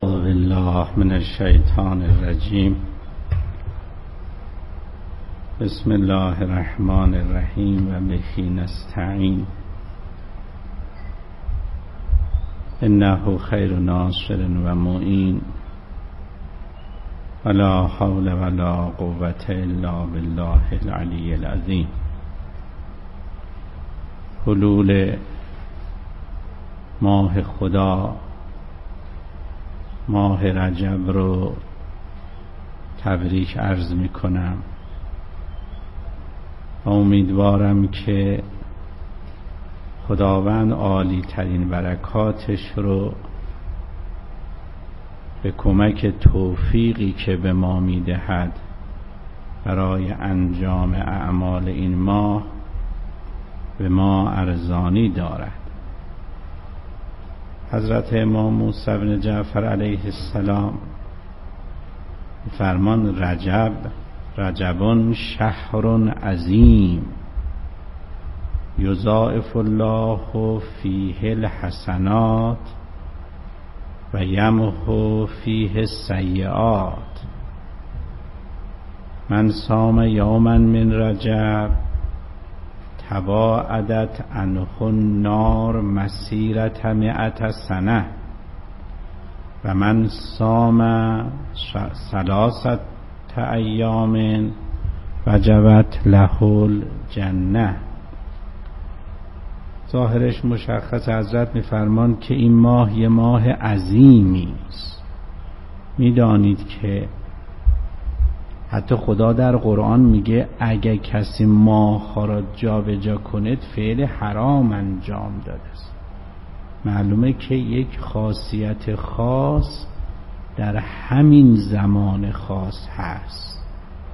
اعوذ بالله من الشیطان الرجیم. بسم الله الرحمن الرحیم و به نستعین. انه خیر ناصر و معین ولا حول ولا قوة الا بالله العلی العظیم. حلول ماه خدا، ماه رجب رو تبریک عرض می کنم و امیدوارم که خداوند عالی ترین برکاتش رو به کمک توفیقی که به ما می دهد برای انجام اعمال این ماه به ما ارزانی دارد. حضرت امام موسی بن جعفر علیه السلام فرمان رجب شهر عظیم یضاعف الله فیه الحسنات و یمحو فیه السیئات. من صام یوما من رجب تباعدت عنه النار مسیرة 100 سنه و من صام 3 ایام وجبت له الجنه. ظاهرش مشخص. حضرت میفرمان که این ماه یه ماه عظیمی است. میدانید که حتی خدا در قرآن میگه اگه کسی ماه را جا به جا کنید فعل حرام انجام داده است. معلومه که یک خاصیت خاص در همین زمان خاص هست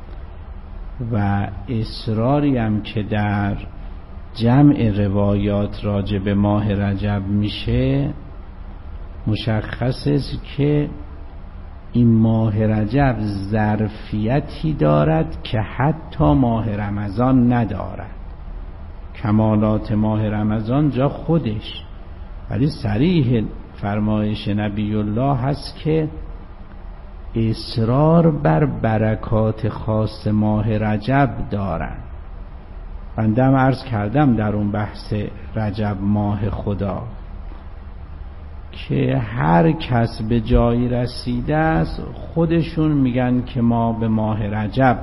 و اصراری هم که در جمع روایات راجع به ماه رجب میشه مشخص است که این ماه رجب ظرفیتی دارد که حتی ماه رمضان ندارد. کمالات ماه رمضان جا خودش، ولی صریح فرمایش نبی الله هست که اصرار بر برکات خاص ماه رجب دارند. بنده هم عرض کردم در اون بحث رجب ماه خدا که هر کس به جایی رسیده است خودشون میگن که ما به ماه رجب،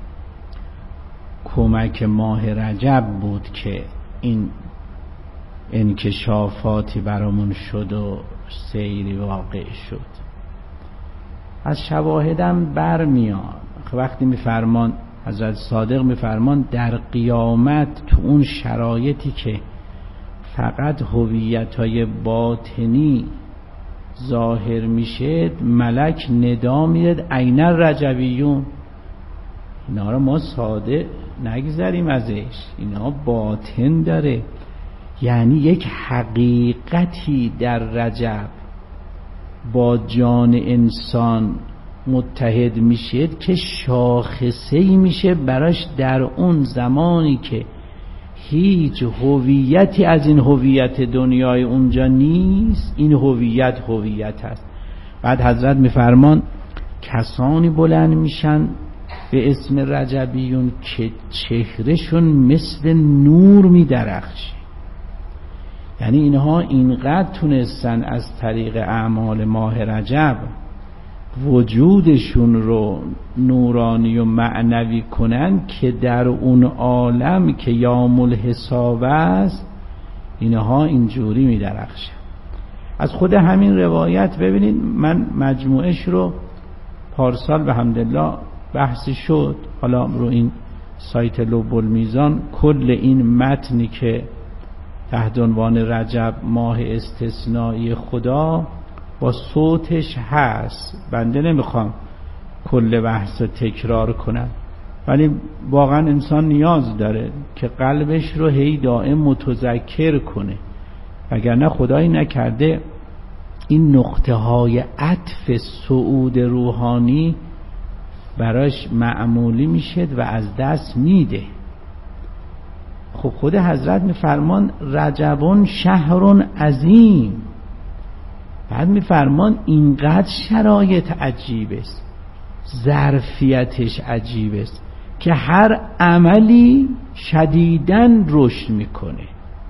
کمک ماه رجب بود که این انکشافاتی برامون شد و سیری واقع شد. از شواهدم برمیاد وقتی میفرمان حضرت صادق میفرمان در قیامت تو اون شرایطی که فقط هویت‌های باطنی ظاهر میشه ملک ندا میده عین الرجبیون. اینا رو ما ساده نگذریم ازش، اینا باطن داره. یعنی یک حقیقتی در رجب با جان انسان متحد میشه که شاخصه‌ای میشه براش در اون زمانی که هیچ هویتی از این هویت دنیای اونجا نیست. این هویت هست. بعد حضرت میفرمان کسانی بلند میشن به اسم رجبیون که چهرهشون مثل نور میدرخشه. یعنی اینها اینقدر تونستن از طریق اعمال ماه رجب وجودشون رو نورانی و معنوی کنن که در اون عالم که یوم الحساب است اینها اینجوری می درخشن. از خود همین روایت ببینید، من مجموعش رو پارسال به حمدالله بحثی شد، حالا رو این سایت لب المیزان کل این متنی که تحت عنوان رجب ماه استثنایی خدا با صوتش هست. بنده نمیخوام کل بحث رو تکرار کنم، ولی واقعا انسان نیاز داره که قلبش رو هی دائم متذکر کنه، وگرنه خدایی نکرده این نقطه های عطف صعود روحانی براش معمولی میشه و از دست میده. خب خود حضرت میفرمان رجبون شهر عظیم. بعد میفرمان اینقدر شرایط عجیب است، ظرفیتش عجیب است که هر عملی شدیداً رشد میکنه.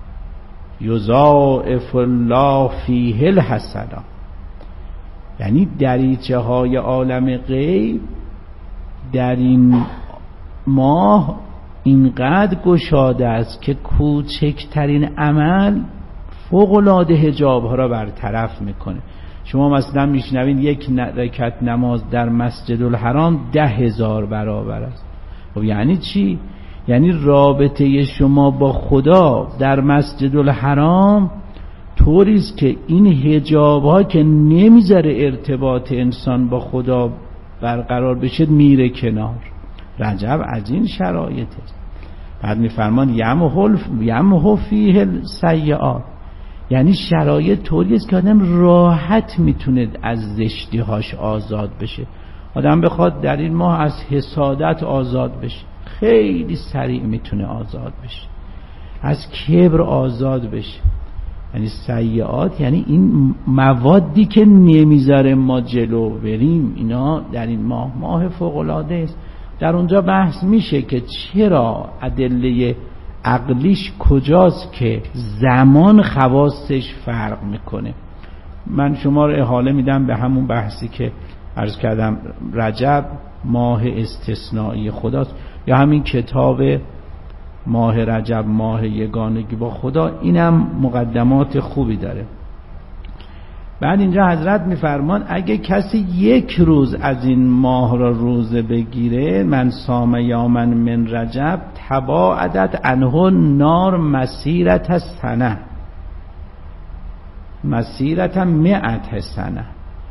یضاعف الله فیه الحسنات، یعنی دریچه های عالم غیب در این ماه اینقدر گشاده است که کوچکترین عمل فوق‌العاده حجاب ها را برطرف میکنه. شما مثلا میشنوید یک رکعت نماز در مسجد الحرام 10,000 برابر است. خب یعنی چی؟ یعنی رابطه شما با خدا در مسجد الحرام طوری است که این حجاب ها که نمیذاره ارتباط انسان با خدا برقرار بشه میره کنار. رجب از این شرایط است. بعد میفرمان یمحو فیه السیئات، یعنی شرایط طوری است که آدم راحت میتونه از زشتی هاش آزاد بشه. آدم بخواد در این ماه از حسادت آزاد بشه، خیلی سریع میتونه آزاد بشه. از کبر آزاد بشه. یعنی سیئات یعنی این موادی که نمیذاره ما جلو بریم، اینا در این ماه فوق‌العاده است. در اونجا بحث میشه که چرا ادله عقلیش کجاست که زمان خواستش فرق میکنه. من شما رو احاله میدم به همون بحثی که عرض کردم، رجب ماه استثنایی خداست، یا همین کتاب ماه رجب ماه یگانگی با خدا، اینم مقدمات خوبی داره. بعد اینجا حضرت میفرمان اگه کسی یک روز از این ماه را روزه بگیره، من صام یوما من رجب تباعدت عنه نار مسیرت سنه، مسیرت 100 سنه،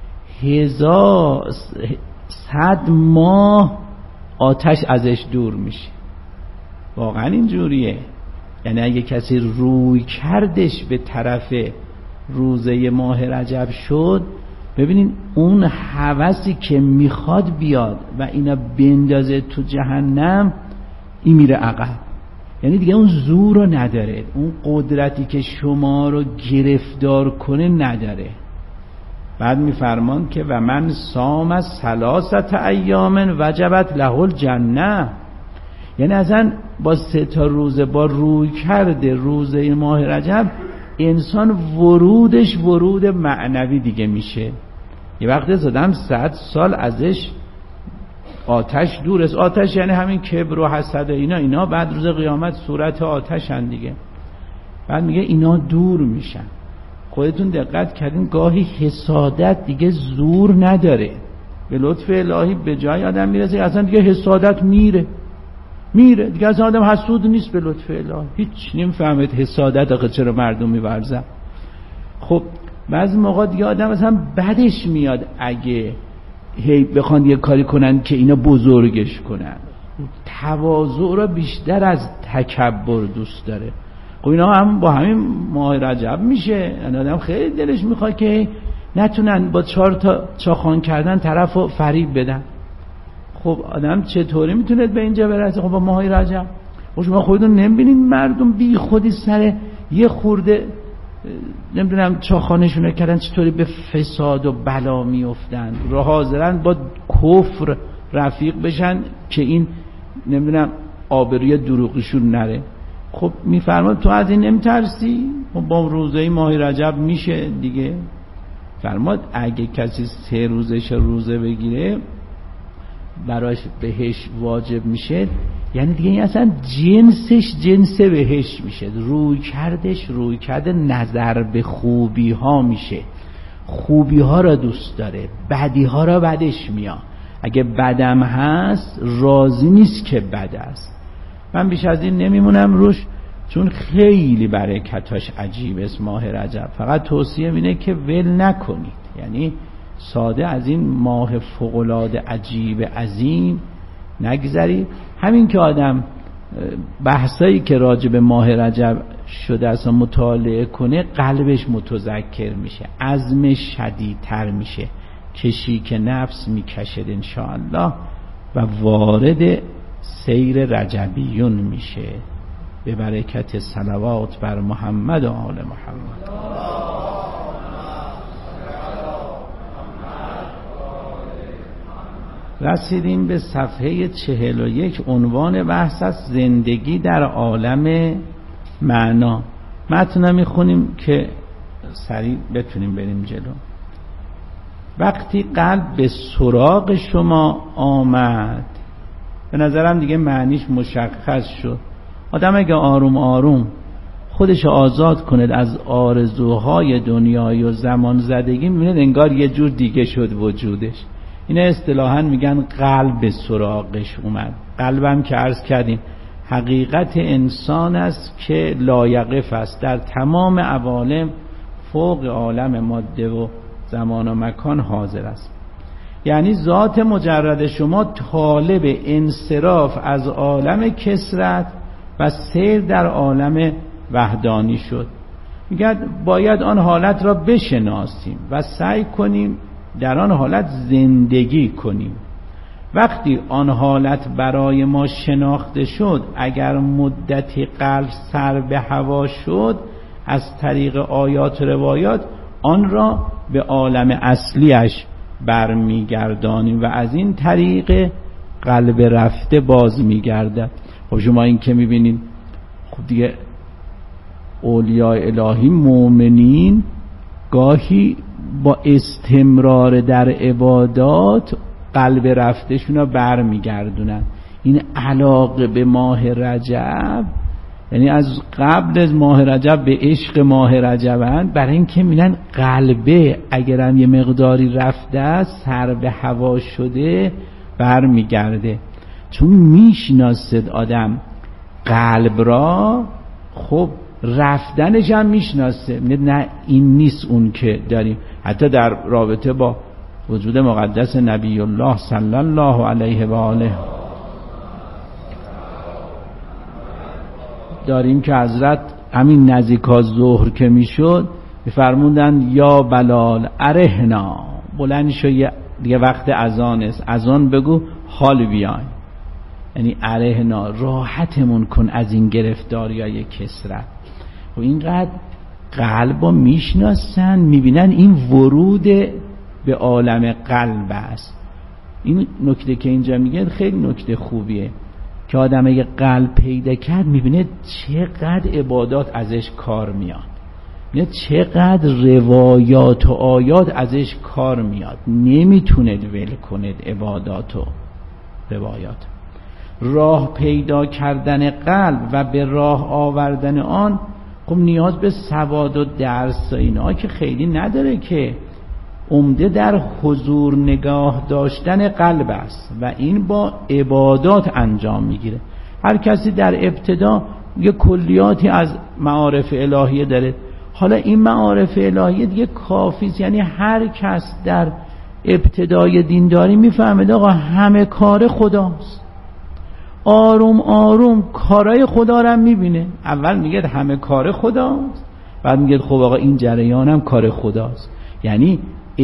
100 ماه آتش ازش دور میشه. واقعا اینجوریه. یعنی اگه کسی روی کردش به طرف روزه ماه رجب شد، ببینین اون هوسی که میخواد بیاد و اینا بندازه تو جهنم، این میره عقب. یعنی دیگه اون زور رو نداره، اون قدرتی که شما رو گرفتار کنه نداره. بعد میفرمان که و من صام 3 ایام وجبت له الجنه، یعنی اصلا با 3 روزه، با روی کرده روزه ماه رجب، انسان ورودش ورود معنوی دیگه میشه. یه وقت زدم 100 سال ازش آتش دور است. آتش یعنی همین کبر و حسد و اینا بعد روز قیامت صورت آتشن دیگه. بعد میگه اینا دور میشن. خودتون دقت کردین گاهی حسادت دیگه زور نداره، به لطف الهی به جای آدم میرسه اصلا دیگه حسادت میره دیگه، اصلا آدم حسود نیست به لطف الهی. هیچ نمیفهمید حسادت آخه چرا مردم میورزن. خب بعضی موقع دیگه آدم اصلا بدش میاد اگه هی بخوان یه کاری کنن که اینا بزرگش کنن. تواضع را بیشتر از تکبر دوست داره. خب اینا هم با همین ماه رجب میشه. آدم خیلی دلش میخواد که نتونن با 4 تا چاخان کردن طرفو فریب بدن. خب آدم چطوری میتونه به اینجا برسه؟ خب با ماه رجب. خب شما خودتون نمیبینین مردم بی خودی سر یه خورده نمیدونم چاخانشون کردن چطوری به فساد و بلا میافتن، را حاضرن با کفر رفیق بشن که این نمیدونم آبروی دروغشون نره. خب میفرماد تو از این نمیترسی؟ خب با روزه ماه رجب میشه دیگه. فرماد اگه کسی 3 روزش روزه بگیره براش بهش واجب میشه، یعنی دیگه این اصلا جنسش جنس بهش میشه، روی کرده نظر به خوبی ها میشه، خوبی ها را دوست داره، بدی ها را بدش میاد. اگه بدم هست راضی نیست که بد است. من بیش از این نمیمونم روش، چون خیلی برکتاش عجیب است ماه رجب. فقط توصیه اینه که ول نکنید، یعنی ساده از این ماه فوق‌العاده عجیب عظیم نگذری. همین که آدم بحثایی که راجع به ماه رجب شده اصلا مطالعه کنه، قلبش متذکر میشه، عزمش شدیدتر میشه، کشی که نفس میکشد انشاءالله و وارد سیر رجبیون میشه به برکت صلوات بر محمد و آل محمد. رسیدیم به صفحه 41. عنوان بحث است زندگی در عالم معنا. متن میخونیم که سریع بتونیم بریم جلو. وقتی قلب به سراغ شما آمد، به نظرم دیگه معنیش مشخص شد. آدم اگه آروم آروم خودش آزاد کنه از آرزوهای دنیای و زمان زدگی، میبینید انگار یه جور دیگه شد وجودش. اینا اصطلاحاً میگن قلب به سراغش اومد. قلبم که عرض کردیم حقیقت انسان است که لایقف است، در تمام عوالم فوق عالم ماده و زمان و مکان حاضر است. یعنی ذات مجرد شما طالب انصراف از عالم کثرت و سیر در عالم وحدانی شد. میگه باید آن حالت را بشناسیم و سعی کنیم در آن حالت زندگی کنیم. وقتی آن حالت برای ما شناخته شد، اگر مدتی قلب سر به هوا شد، از طریق آیات و روایات آن را به عالم اصلیش برمیگردانیم و از این طریق قلب رفته باز میگردد. خب شما این که میبینید خب دیگه اولیاء الهی مؤمنین گاهی با استمرار در عبادات قلب رفتشون رو برمیگردونن. این علاقه به ماه رجب، یعنی از قبل از ماه رجب به عشق ماه رجبند، برای اینکه میگن قلبه اگرم یه مقداری رفته سر به هوا شده برمیگرده. چون میشناسد آدم قلب را، خب رفتنش هم میشناسه. نه این نیست اون که داریم. حتی در رابطه با وجود مقدس نبی الله صلی الله علیه و آله داریم که حضرت همین نزدیکا ظهر که میشد میفرمودن یا بلال ارهنا، بلند شو دیگه وقت اذان است، اذان بگو حال بیاین. یعنی ارهنا، راحتمون کن از این گرفتاریای کثرت. و اینقدر قلبا میشناسن، میبینن این ورود به عالم قلب است. این نکته که اینجا میگه خیلی نکته خوبیه که آدم اگه قلب پیدا کرد میبینه چقدر عبادات ازش کار میاد، میبینه چقدر روایات و آیات ازش کار میاد. نمیتوند ول کند عبادات و روایات. راه پیدا کردن قلب و به راه آوردن آن خب نیاز به سواد و درس و اینا که خیلی نداره، که عمده در حضور نگاه داشتن قلب است و این با عبادات انجام میگیره. هر کسی در ابتدا یه کلیاتی از معارف الهیه داره. حالا این معارف الهیه دیگه کافیست. یعنی هر کس در ابتدای دینداری میفهمه آقا همه کار خداست. آروم آروم کارای خدا رو میبینه. اول میگه همه کار خداست، بعد میگه خب آقا این جریانم کار خداست. یعنی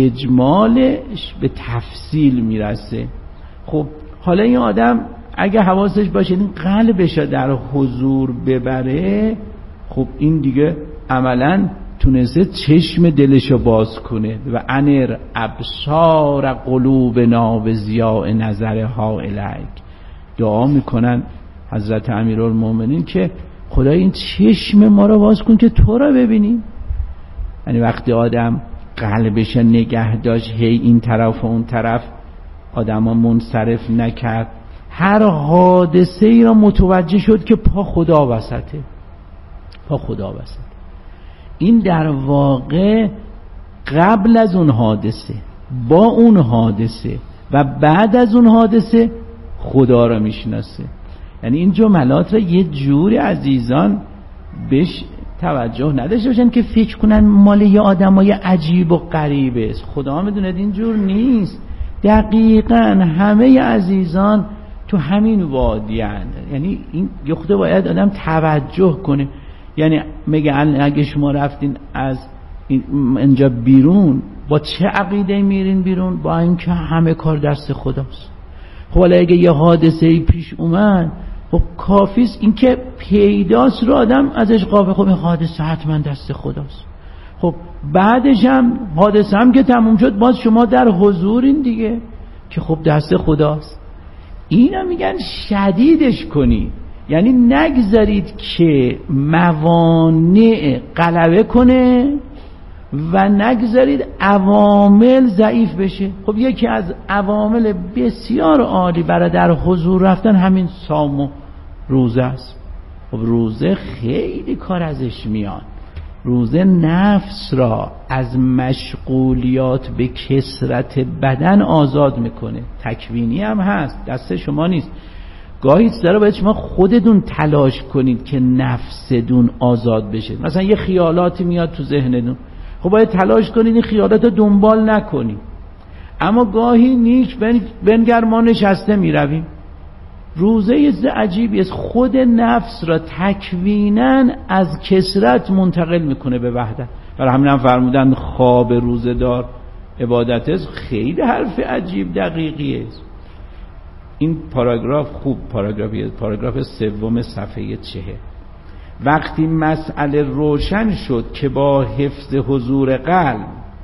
اجمالش به تفصیل میرسه. خب حالا این آدم اگه حواسش باشه این قلبش در حضور ببره، خب این دیگه عملا تونسته چشم دلشو باز کنه. و انر ابصار قلوبنا به ضیاء نظرها الیک. دعا میکنن حضرت امیرالمومنین که خدای این چشم ما رو باز کن که تو رو ببینیم. یعنی وقتی آدم قلبش نگه داشت، هی این طرف و اون طرف آدم ها منصرف نکرد، هر حادثه ای را متوجه شد که پا خدا وسطه. پا خدا وسطه. این در واقع قبل از اون حادثه، با اون حادثه و بعد از اون حادثه خدا را میشناسه. یعنی این جملات را یه جوری عزیزان بهش توجه نداشته باشن که فکر کنن مال یه آدمای عجیب و غریبه است. خدا میدونه این جور نیست. دقیقاً همه عزیزان تو همین وادی هستند. یعنی این یه خدا باید آدم توجه کنه. یعنی میگه اگه شما رفتین از اینجا بیرون با چه عقیده میرین بیرون؟ با اینکه همه کار دست خداست. خب حالا اگه یه حادثه پیش اومد، خب کافیست این که پیداست رو آدم ازش قابل، خب این حادثه حتما دست خداست. خب بعدش هم حادثه هم که تموم شد، باز شما در حضورین دیگه. که خب دست خداست. اینا میگن شدیدش کنید، یعنی نگذارید که موانع غلبه کنه و نگذارید عوامل ضعیف بشه. خب یکی از عوامل بسیار عالی برای در حضور رفتن همین صوم و روزه است. خب روزه خیلی کار ازش میاد. روزه نفس را از مشغولیات به کثرت بدن آزاد میکنه. تکوینی هم هست، دست شما نیست. گاهی چیزا باید شما خودتون تلاش کنید که نفستون آزاد بشه. مثلا یه خیالاتی میاد تو ذهنتون، خب باید تلاش کنید این خیالات رو دنبال نکنید. اما گاهی نیک بنگر ما نشسته میرویم. روزه یه چیز عجیبی است، خود نفس را تکویناً از کثرت منتقل میکنه به وحدت. برای همین هم فرمودن خواب روزه دار عبادت است. خیلی حرف عجیب دقیقی است. این پاراگراف خوب پاراگراف 3 صفحه 40. وقتی مسئله روشن شد که با حفظ حضور قلب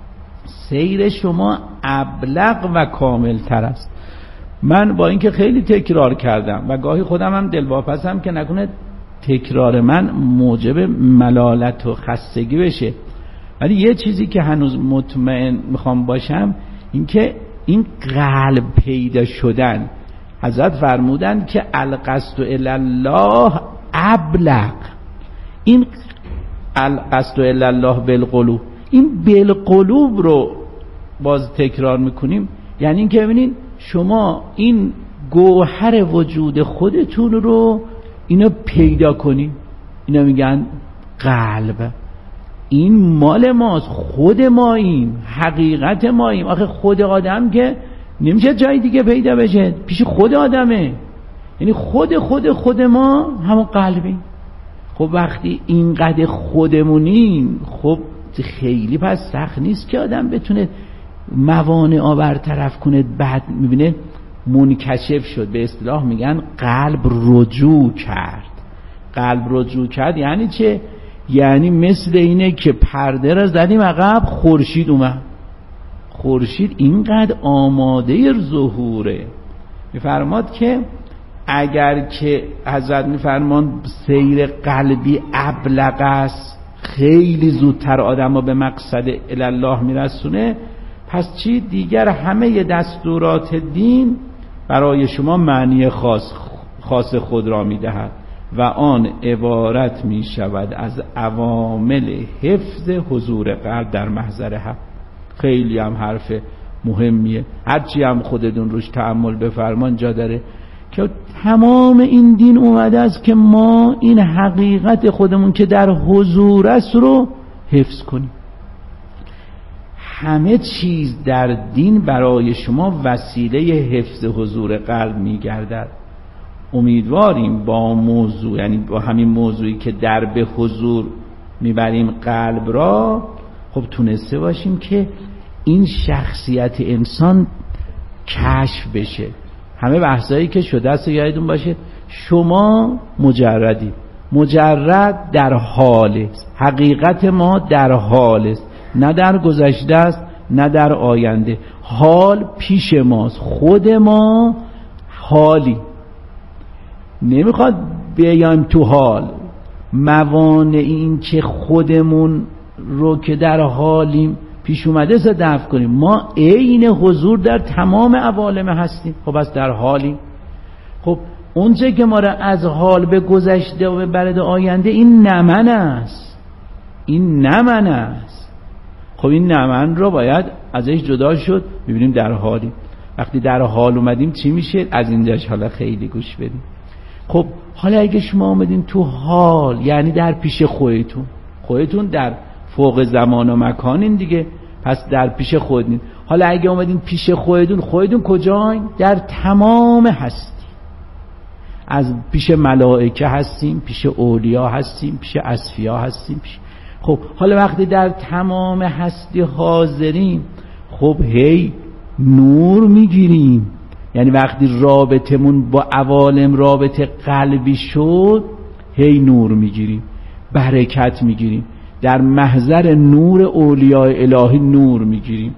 سیر شما ابلغ و کامل تر است. من با اینکه خیلی تکرار کردم و گاهی خودم هم دلواپسم که نکنه تکرار من موجب ملالت و خستگی بشه، ولی یه چیزی که هنوز مطمئن میخوام باشم این که این قلب پیدا شدن، حضرت فرمودن که القصد الی الله ابلغ. این القصد الی الله بالقلوب، این بالقلوب رو باز تکرار میکنیم، یعنی این که ببینین شما این گوهر وجود خودتون رو اینو پیدا کنین. اینا میگن قلب. این مال ماست، خود ماییم، حقیقت ماییم. آخه خود آدم که نمیشه جای دیگه پیدا بشه، پیش خود آدمه. یعنی خود ما همون قلبیم. خب وقتی اینقدر خودمونیم، خب خیلی پس سخت نیست که آدم بتونه موانع برطرف کنه. بعد میبینه منکشف شد، به اصطلاح میگن قلب رجوع کرد. قلب رجوع کرد یعنی چه؟ یعنی مثل اینه که پرده را زدیم عقب، خورشید اومد. خورشید اینقدر آماده ظهوره. میفرماد که اگر که حضرت میفرمان سیر قلبی ابلغ است، خیلی زودتر آدم رو به مقصد الله میرسونه، پس چی دیگر؟ همه دستورات دین برای شما معنی خاص خود را میدهد و آن عبارت می شود از عوامل حفظ حضور قلب در محضر حق. خیلی هم حرف مهمیه، هرچی هم خودتون روش تأمل بفرمان جا داره که تمام این دین اومده است که ما این حقیقت خودمون که در حضور است رو حفظ کنیم. همه چیز در دین برای شما وسیله حفظ حضور قلب میگردد. امیدواریم با موضوع، یعنی با همین موضوعی که در به حضور میبریم قلب را، خب تونسته باشیم که این شخصیت انسان کشف بشه. همه بحثایی که شده است یادتون باشه، شما مجردی، مجرد در حال است، حقیقت ما در حال است، نه در گذشته است نه در آینده. حال پیش ماست، خود ما حالی. نمیخواد بیایم تو حال. موانع این که خودمون رو که در حالیم پیش اومده دفع کنیم. ما عین حضور در تمام عوالم هستیم، خب از در حالیم. خب اونچه که ما را از حال به گذشته و به برد آینده، این نمن است، این نمن است. خب این نمن رو باید ازش جدا شد، ببینیم در حالیم. وقتی در حال اومدیم چی میشه؟ از اینجاش حالا خیلی گوش بدیم. خب حالا اگه شما اومدین تو حال، یعنی در پیش خودتون در فوق زمان و مکانین دیگه، پس در پیش خودتون. حالا اگه اومدین پیش خودتون کجاین؟ در تمام هستی. از پیش ملائکه هستیم، پیش اولیا هستیم، پیش اصفیا هستیم. خب حالا وقتی در تمام هستی حاضریم، خب هی نور میگیریم. یعنی وقتی رابطمون با عوالم رابطه قلبی شد، هی نور میگیریم، برکت میگیریم. در محضر نور اولیاء الهی نور میگیریم.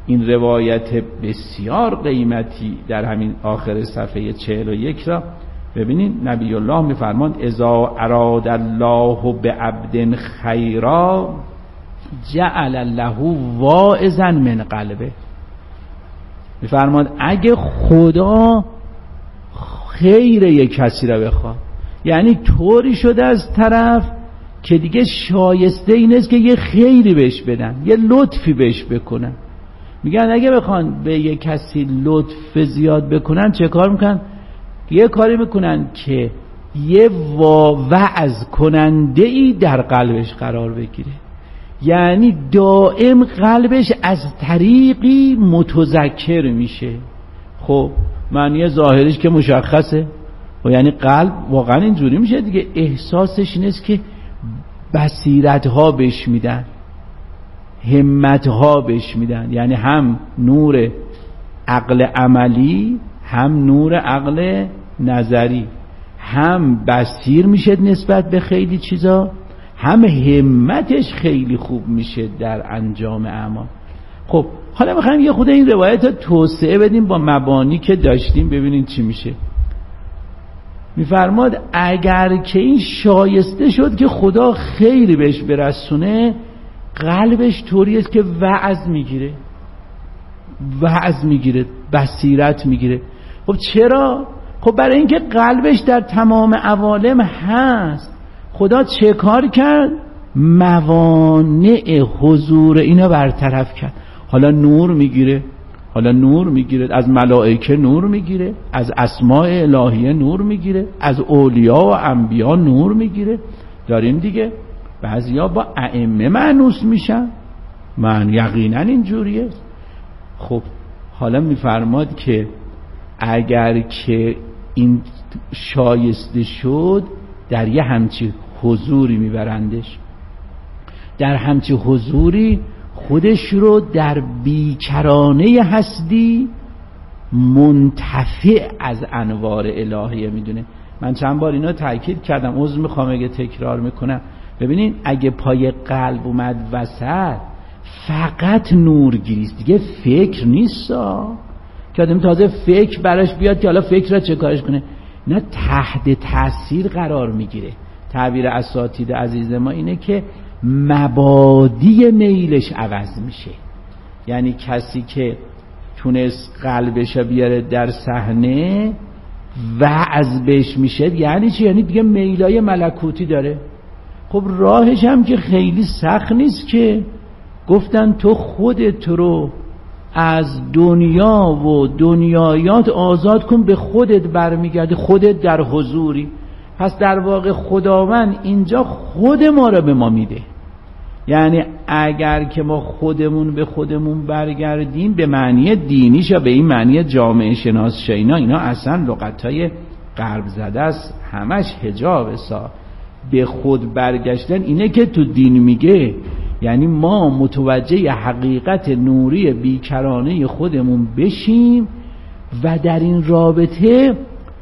این روایت بسیار قیمتی در همین آخر صفحه 41 را ببینید. نبی الله میفرماند اذا اراد الله بعبد خیرا جعل له واعظا من قلبه. میفرماند اگه خدا خیر یک کسی را بخواد، یعنی طوری شده از طرف که دیگه شایسته این است که یه خیری بهش بدن، یه لطفی بهش بکنن. میگن اگه بخوان به یه کسی لطف زیاد بکنن چه کار میکنن؟ یه کاری میکنن که یه وعظ کننده ای در قلبش قرار بگیره، یعنی دائم قلبش از طریقی متذکر میشه. خب معنی ظاهرش که مشخصه، و یعنی قلب واقعا اینجوری میشه دیگه، احساسش اینست که بصیرت ها بهش میدن، همت ها بهش میدن، یعنی هم نور عقل عملی هم نور عقل نظری، هم بصیر میشه نسبت به خیلی چیزا، هم همتش خیلی خوب میشه در انجام اعمال. خب حالا میخوایم یه خود این روایت رو توسعه بدیم با مبانی که داشتیم، ببینیم چی میشه. میفرماد اگر که این شایسته شد که خدا خیلی بهش برسونه، قلبش طوری است که وعظ میگیره، بصیرت میگیره. خب چرا؟ خب برای اینکه قلبش در تمام عوالم هست. خدا چه کار کرد؟ موانع حضور اینا برطرف کرد. حالا نور میگیره، از ملائکه نور میگیره، از اسماء الهیه نور میگیره، از اولیاء و انبیا نور میگیره. داریم دیگه بعضیا با ائمه مانوس میشن، من یقینا اینجوریه. خب حالا میفرماد که اگر که این شایسته شد، در یه همچی حضوری میبرندش، در همچی حضوری خودش رو در بیکرانه هستی منتفع از انوار الهیه میدونه. من چند بار اینا تاکید کردم، عذر میخوام اگه تکرار میکنم. ببینین اگه پای قلب اومد وسط، فقط نورگیریست دیگه، فکر نیست که آدم تازه فکر براش بیاد که حالا فکر را چه کارش کنه. نه، تحت تاثیر قرار میگیره. تعبیر اساتید عزیز ما اینه که مبادی میلش عوض میشه. یعنی کسی که تونست قلبش بیاره در صحنه، وعظ بهش میشه. یعنی چی؟ یعنی دیگه میلای ملکوتی داره. خب راهش هم که خیلی سخت نیست که گفتن تو خودت رو از دنیا و دنیایات آزاد کن، به خودت برمیگرده، خودت در حضوری. پس در واقع خداوند اینجا خود ما را به ما میده. یعنی اگر که ما خودمون به خودمون برگردیم، به معنی دینیش یا به این معنی جامعه شناس شینا، اینا اصلا لغتای غرب زده است، همش حجاب به خود برگشتن اینه که تو دین میگه. یعنی ما متوجه حقیقت نوری بیکرانه خودمون بشیم و در این رابطه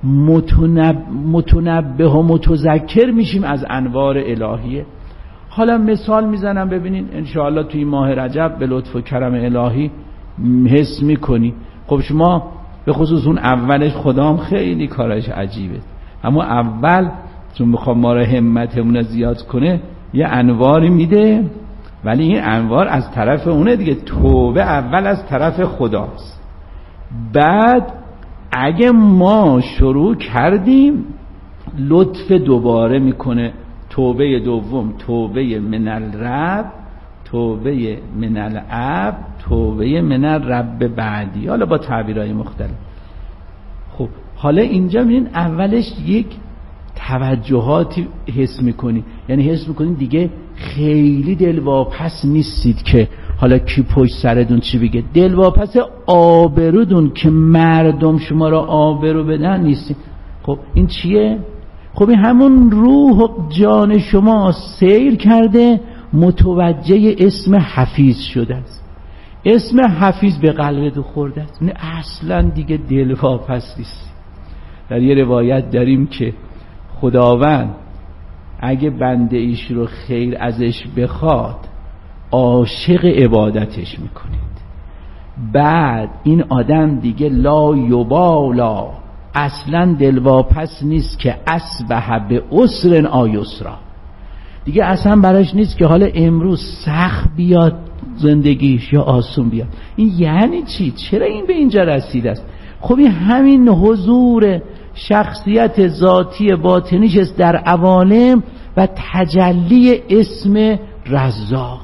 متنبه و متذکر میشیم از انوار الهیه. حالا مثال میزنم ببینین انشاءالله توی ماه رجب به لطف و کرم الهی حس میکنی. خب شما به خصوص اون اولش خدام خیلی کارش عجیبه، اما اول چون میخوام ما رو همتمون رو زیاد کنه یه انواری میده، ولی این انوار از طرف اونه دیگه. توبه اول از طرف خداست، بعد اگه ما شروع کردیم لطف دوباره میکنه. توبه دوم توبه من الرب، توبه من العبد، توبه من الرب بعدی، حالا با تعبیرهای مختلف. خب حالا اینجا میبینین اولش یک توجهاتی حس میکنی، یعنی حس میکنین دیگه خیلی دلواپس نیستید که حالا کی پشت سرتون چی بگه، دلواپس آبرودون که مردم شما را آبرو بدن نیستید. خب این چیه؟ خب این همون روح و جان شما سیر کرده، متوجه اسم حفیظ شده است. اسم حفیظ به قلبت خورده است، اصلا دیگه دلواپس نیست. در یه روایت داریم که خداوند اگه بنده ایش رو خیر ازش بخواد، عاشق عبادتش میکنید. بعد این آدم دیگه لا یبالا، اصلا دلواپس نیست که اصبح به عسر آیسرا، دیگه اصلا براش نیست که حالا امروز سخت بیاد زندگیش یا آسون بیاد. این یعنی چی؟ چرا این به اینجا رسیده است؟ خب این همین حضور شخصیت ذاتی باطنیش است در عوالم و تجلی اسم رزاق.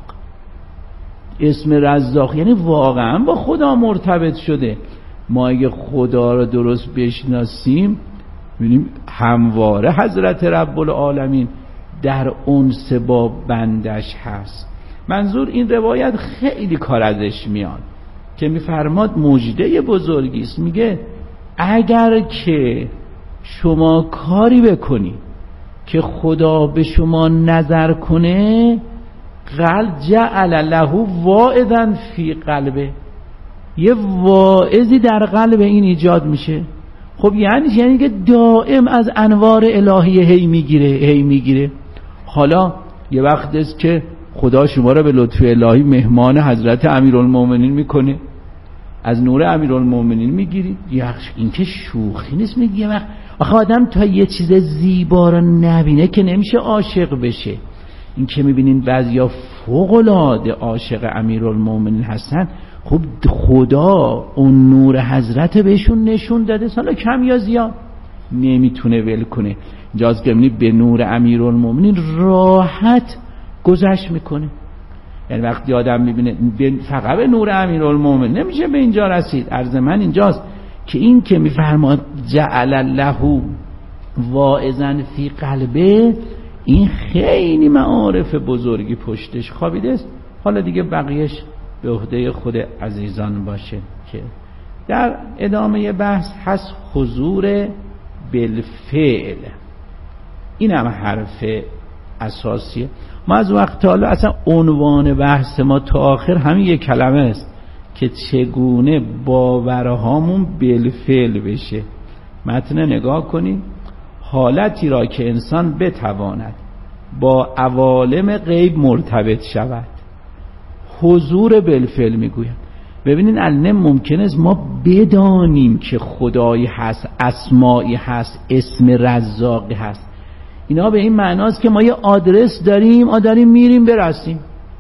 اسم رزاق یعنی واقعا با خدا مرتبط شده. ما اگه خدا رو درست بشناسیم ببینیم همواره حضرت رب العالمین در انس با بندش هست. منظور این روایت خیلی کار ازش میاد که میفرماد مژده بزرگی است. میگه اگر که شما کاری بکنی که خدا به شما نظر کنه، قلب جعل له واعظا فی قلبه، یه واعظی در قلب این ایجاد میشه. خب یعنی که دائم از انوار الهی هی میگیره. حالا یه وقت است که خدا شما را به لطف الهی مهمان حضرت امیرالمومنین میکنه، از نور امیرالمومنین میگیری. این که شوخی نیست. میگه یه وقت آخه آدم تا یه چیز زیبا رو نبینه که نمیشه عاشق بشه. این که میبینین بعضیا فوق‌العاده عاشق امیرالمومنین هستن، خب خدا اون نور حضرت بهشون نشون داده، حالا کم یا زیاد نمیتونه ول کنه. اینجاست که میبینی به نور امیرالمومنین راحت گذشت میکنه. یعنی وقتی آدم میبینه فقط به نور امیرالمومنین نمیشه به اینجا رسید. عرض من اینجاست که این که میفرماد جعل له واعظا فی قلبه، این خیلی معارف بزرگی پشتش خوابیده است. حالا دیگه بقیهش به عهده خود عزیزان باشه. که در ادامه بحث هست حضور بالفعل. این هم حرف اساسیه. ما از وقت حالا اصلا عنوان بحث ما تا آخر همین یک کلمه است که چگونه باورهامون بالفعل بشه. متن نگاه کنید. حالتی را که انسان بتواند با عوالم غیب مرتبط شود، حضور بالفعل میگوید. ببینین الان ممکن است ما بدانیم که خدایی هست، اسمایی هست، اسم رزاقی هست. اینا به این معناست که ما یه آدرس داریم میریم برسیم،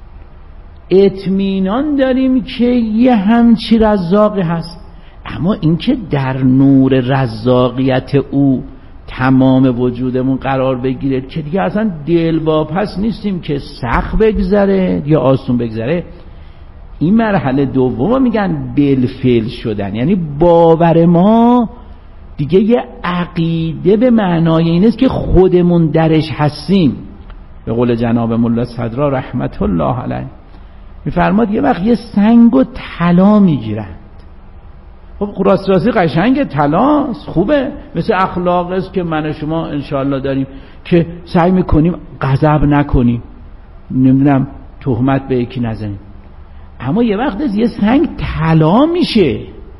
اطمینان داریم که یه همچی رزاقی هست. اما اینکه در نور رزاقیت او تمام وجودمون قرار بگیره که دیگه اصلا دلواپس نیستیم که سخت بگذره یا آسون بگذره. این مرحله دوم میگن بالفعل شدن، یعنی باور ما دیگه یه عقیده به معنای این است که خودمون درش هستیم. به قول جناب ملا صدرا رحمت الله علیه میفرماد یه وقت یه سنگ و طلا میگیرند. خب راستی قشنگ طلا خوبه، مثل اخلاق است که من و شما انشاءالله داریم که سعی میکنیم غضب نکنیم، نمیدونم تهمت به یکی نزنیم. اما یه وقت از یه سنگ طلا میشه،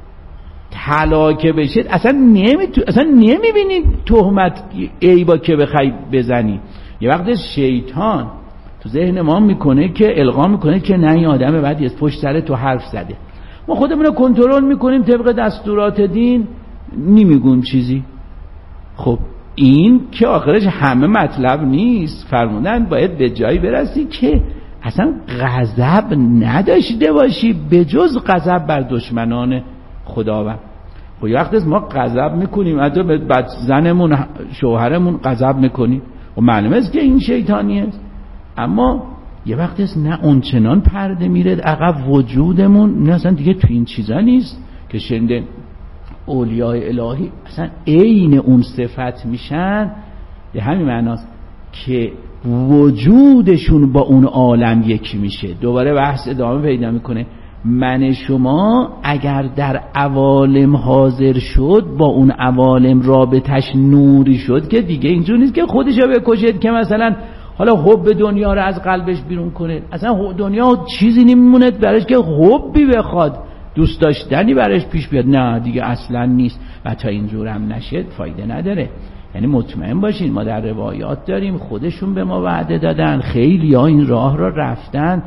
طلا که بشه اصلا نمیبینی تهمت عیبا که بخوای بزنی. یه وقت شیطان تو ذهن ما میکنه که القا میکنه که نه این آدم بعدی از پشت سر تو حرف زده. ما خودمون رو کنترل میکنیم طبق دستورات دین، نمیگون چیزی. خب این که آخرش همه مطلب نیست. فرمودن باید به جایی برسی که اصلا غضب نداشته باشی به جز غضب بر دشمنان خداوند. خب یه وقت ما غضب میکنیم، حتی به زنمون شوهرمون غضب میکنیم و معلومه است که این شیطانی است. اما یه وقت است نه اونچنان پرده میره عقب وجودمون، نه اصلا دیگه تو این چیزا نیست که شنده اولیای الهی اصلا عین اون صفت میشن. به همین معناست که وجودشون با اون عالم یکی میشه. دوباره بحث ادامه پیدا میکنه. من شما اگر در عوالم حاضر شد، با اون عوالم رابطش نوری شد که دیگه اینجور نیست که خودشو بکشید که مثلا حالا حب دنیا رو از قلبش بیرون کنه. اصلا دنیا چیزی نمیمونه برایش که حبی بخواد، دوست داشتنی برایش پیش بیاد. نه دیگه اصلا نیست. و تا اینجور هم نشه فایده نداره. یعنی مطمئن باشین ما در روایات داریم خودشون به ما وعده دادن، خیلی ها این راه را رفتن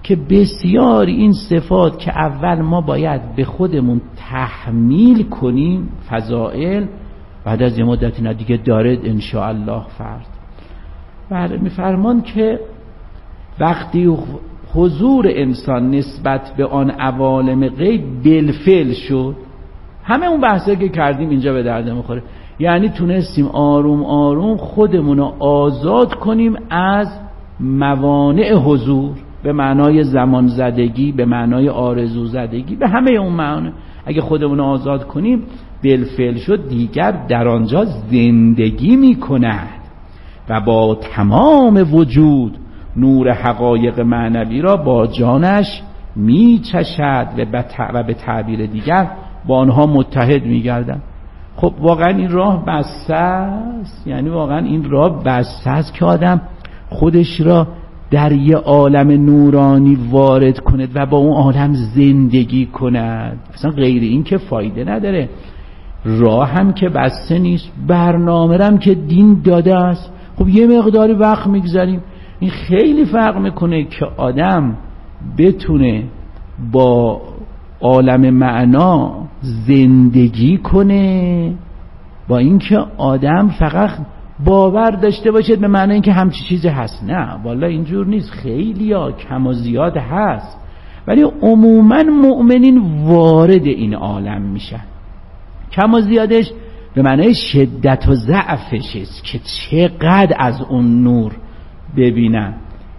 که بسیار این صفات که اول ما باید به خودمون تحمیل کنیم فضائل، بعد از یه مدتی نه دیگه دارد انشاءالله فرد. بله میفرمان که وقتی حضور انسان نسبت به آن عوالم غیب بالفعل شد، همه اون بحثایی که کردیم اینجا به درد میخوره. یعنی تونستیم آروم آروم خودمون رو آزاد کنیم از موانع حضور، به معنای زمان زدگی، به معنای آرزو زدگی، به همه اون معانی. اگه خودمون رو آزاد کنیم بالفعل شد، دیگر در آنجا زندگی میکند و با تمام وجود نور حقایق معنوی را با جانش میچشد و به تعبیر دیگر با آنها متحد میگردد. خب واقعا این راه بسته است، یعنی واقعا این راه بسته است که آدم خودش را در یه عالم نورانی وارد کند و با اون عالم زندگی کند. اصلا غیر این که فایده نداره. راه هم که بسته نیست، برنامه هم که دین داده است. خب یه مقداری وقت میگذاریم. این خیلی فرق میکنه که آدم بتونه با عالم معنا زندگی کنه، با اینکه آدم فقط باور داشته باشد به معنی اینکه همچی چیزی هست. نه والا اینجور نیست، خیلی ها کم و زیاد هست، ولی عموما مؤمنین وارد این عالم میشن. کم و زیادش به معنی شدت و ضعفش است که چقدر از اون نور ببینن.